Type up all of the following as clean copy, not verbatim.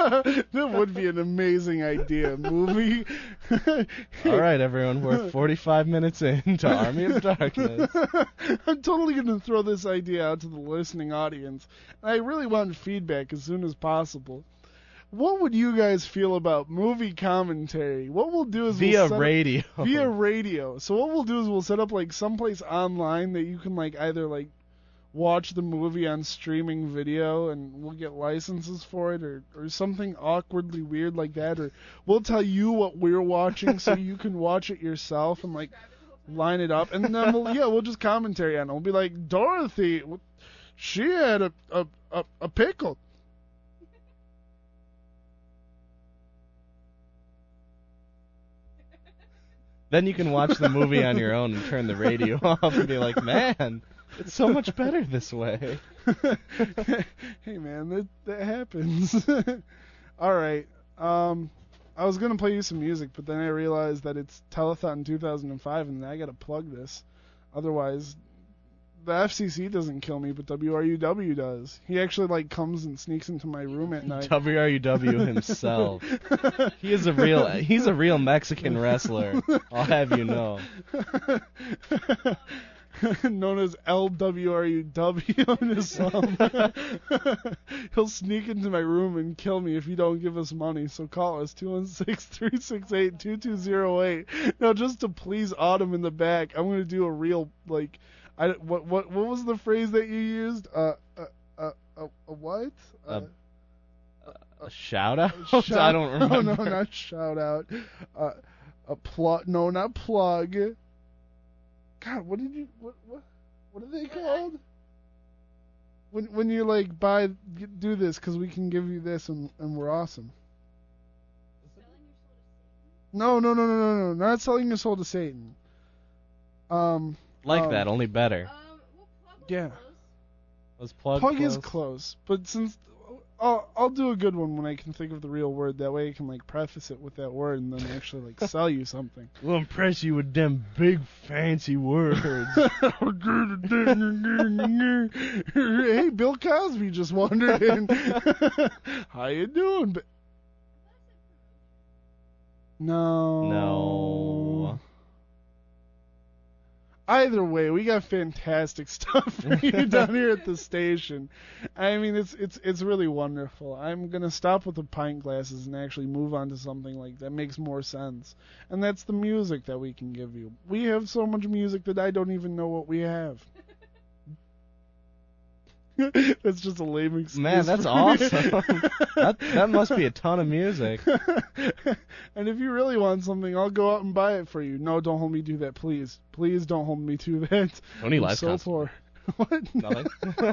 That would be an amazing idea. Movie. All right, everyone, we're 45 minutes into Army of Darkness. I'm totally going to throw this idea out to the listening audience. I really want feedback as soon as possible. What would you guys feel about movie commentary? What we'll do is via radio. Via radio. So what we'll do is we'll set up like someplace online that you can like either like watch the movie on streaming video and we'll get licenses for it or something awkwardly weird like that, or we'll tell you what we're watching so you can watch it yourself and like line it up, and then we'll just commentary on it. We'll be like, Dorothy, she had a pickle. Then you can watch the movie on your own and turn the radio off and be like, man, it's so much better this way. Hey, man, that happens. All right. I was going to play you some music, but then I realized that it's Telethon 2005, and I got to plug this. Otherwise, the FCC doesn't kill me, but WRUW does. He actually, like, comes and sneaks into my room at night. WRUW himself. He's a real Mexican wrestler, I'll have you know. Known as LWRUW in his song. He'll sneak into my room and kill me if you don't give us money, so call us 216-368-2208. Now, just to please Autumn in the back, I'm going to do a real, like, what was the phrase that you used? A what? A shout out? I don't remember. No, not shout out. A plug. No, not plug. God, what are they called? When you like do this because we can give you this and we're awesome. No, not selling your soul to Satan. That, only better. Yeah. Was plug is close, but since I'll do a good one when I can think of the real word. That way I can like preface it with that word and then actually like sell you something. We'll impress you with them big fancy words. Hey, Bill Cosby just wandered in. How you doing? No. Either way, we got fantastic stuff for you down here at the station. I mean, it's really wonderful. I'm gonna stop with the pint glasses and actually move on to something like that makes more sense. And that's the music that we can give you. We have so much music that I don't even know what we have. That's just a lame excuse. Man, that's awesome. that must be a ton of music. And if you really want something, I'll go out and buy it for you. No, don't hold me to that, please. Please don't hold me to that. Only live so poor. What? Nothing.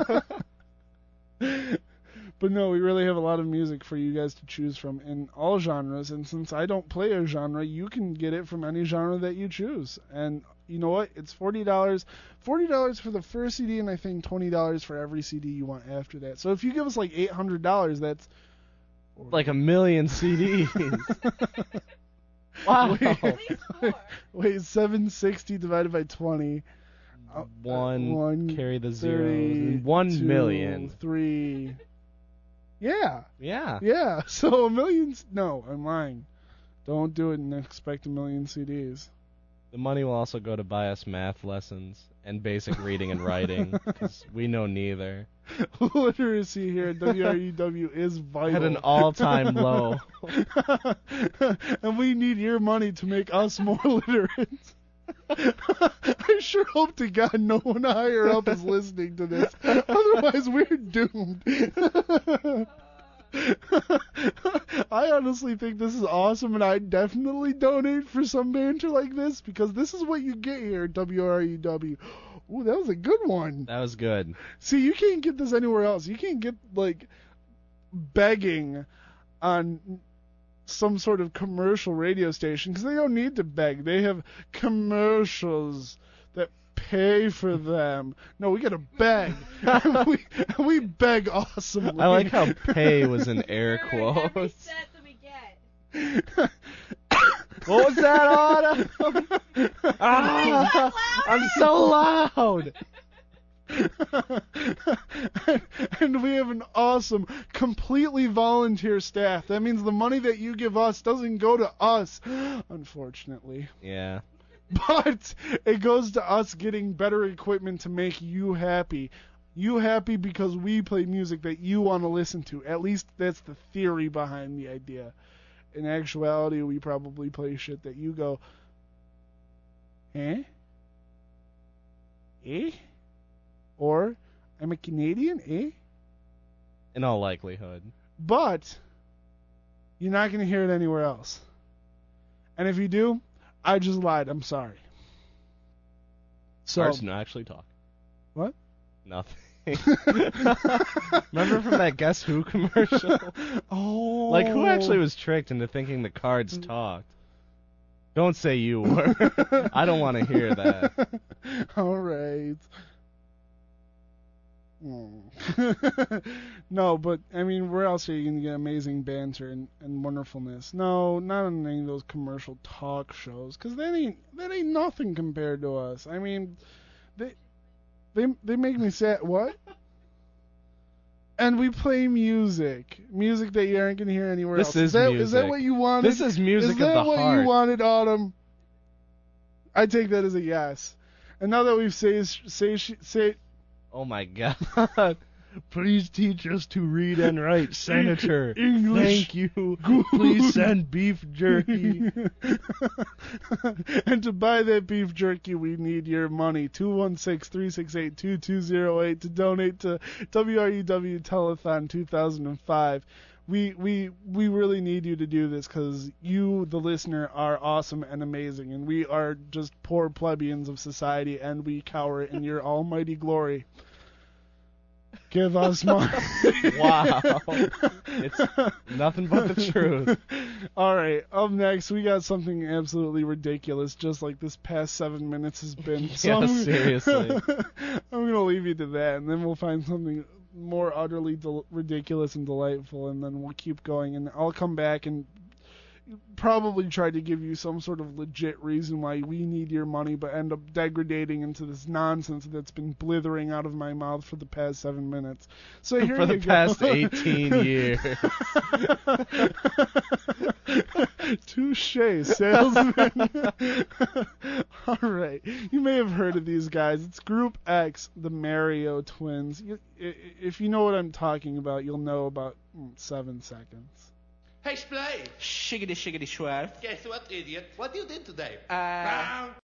But no, we really have a lot of music for you guys to choose from in all genres. And since I don't play a genre, you can get it from any genre that you choose. And you know what? It's $40. $40 for the first CD, and I think $20 for every CD you want after that. So if you give us like $800, that's like a million CDs. Wow. Wait, 760 divided by 20. One, carry the zeros. 1 million. 3. Yeah. Yeah. Yeah. So a million. No, I'm lying. Don't do it and expect a million CDs. The money will also go to buy us math lessons and basic reading and writing, because we know neither. Literacy here at WRUW is vital. At an all-time low. And we need your money to make us more literate. I sure hope to God no one higher up is listening to this. Otherwise, we're doomed. I honestly think this is awesome, and I'd definitely donate for some banter like this, because this is what you get here at WRUW. Ooh, that was a good one. That was good. See, you can't get this anywhere else. You can't get, like, begging on some sort of commercial radio station, because they don't need to beg. They have commercials that pay for them. No, we gotta beg. we beg awesomely. I like how pay was in air quotes. Every cent that we get. What was that, Autumn? Ah, I'm so loud. And we have an awesome, completely volunteer staff. That means the money that you give us doesn't go to us, unfortunately. Yeah. But it goes to us getting better equipment to make you happy. You happy because we play music that you want to listen to. At least that's the theory behind the idea. In actuality, we probably play shit that you go, eh? Eh? Or, I'm a Canadian, eh? In all likelihood. But, you're not going to hear it anywhere else. And if you do, I just lied. I'm sorry. So, Carson, actually talk. What? Nothing. Remember from that Guess Who commercial? Oh. Like, who actually was tricked into thinking the cards talked? Don't say you were. I don't want to hear that. All right. No, but, I mean, where else are you going to get amazing banter and wonderfulness? No, not on any of those commercial talk shows, because that ain't nothing compared to us. I mean, they make me sad. What? And we play music that you aren't going to hear anywhere else. This is music. Is that what you wanted? This is music of the heart. Is that what you wanted, Autumn? I take that as a yes. And now that we've say. Oh my God. Please teach us to read and write, Senator. English. Thank you. Please send beef jerky. And to buy that beef jerky, we need your money. 216-368-2208 to donate to WRUW Telethon 2005. We really need you to do this because you, the listener, are awesome and amazing, and we are just poor plebeians of society, and we cower in your almighty glory. Give us money. Wow. It's nothing but the truth. All right, up next, we got something absolutely ridiculous, just like this past 7 minutes has been. Yeah, seriously. I'm going to leave you to that, and then we'll find something more utterly ridiculous and delightful, and then we'll keep going, and I'll come back and probably try to give you some sort of legit reason why we need your money, but end up degrading into this nonsense that's been blithering out of my mouth for the past 7 minutes. So here for the you past go. 18 years. Touché, salesman. All right. You may have heard of these guys. It's Group X, the Mario Twins. If you know what I'm talking about, you'll know about 7 seconds. Hey, Splay! Shiggity shiggity schwarf. Guess what, idiot? What you did today? Uh, Round